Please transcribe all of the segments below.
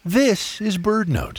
This is BirdNote.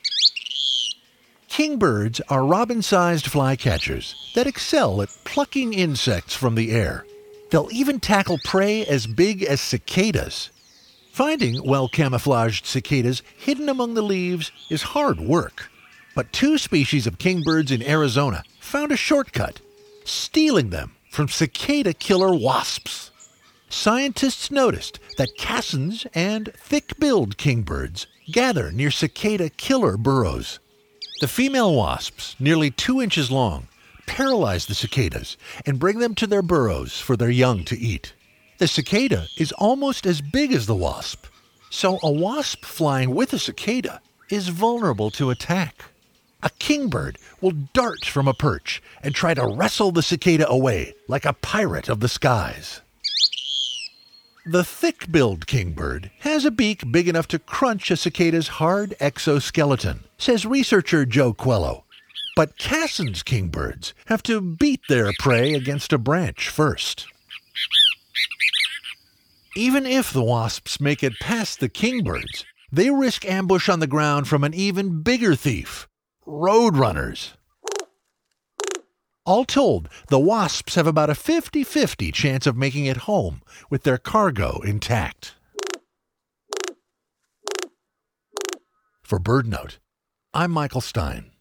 Kingbirds are robin-sized flycatchers that excel at plucking insects from the air. They'll even tackle prey as big as cicadas. Finding well-camouflaged cicadas hidden among the leaves is hard work. But 2 species of kingbirds in Arizona found a shortcut, stealing them from cicada killer wasps. Scientists noticed that cassins and thick-billed kingbirds gather near cicada killer burrows. The female wasps, nearly 2 inches long, paralyze the cicadas and bring them to their burrows for their young to eat. The cicada is almost as big as the wasp, so a wasp flying with a cicada is vulnerable to attack. A kingbird will dart from a perch and try to wrestle the cicada away like a pirate of the skies. The thick-billed kingbird has a beak big enough to crunch a cicada's hard exoskeleton, says researcher Joe Quello. But Cassin's kingbirds have to beat their prey against a branch first. Even if the wasps make it past the kingbirds, they risk ambush on the ground from an even bigger thief, roadrunners. All told, the wasps have about a 50-50 chance of making it home with their cargo intact. For BirdNote, I'm Michael Stein.